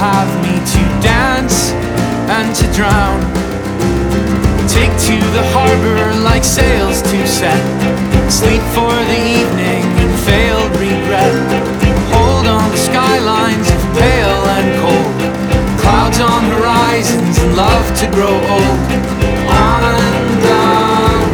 have me to dance and to drown. Take to the harbor like sails to set, sleep for the evening and failed regret. Hold on the skylines of pale and cold, clouds on horizons and love to grow old.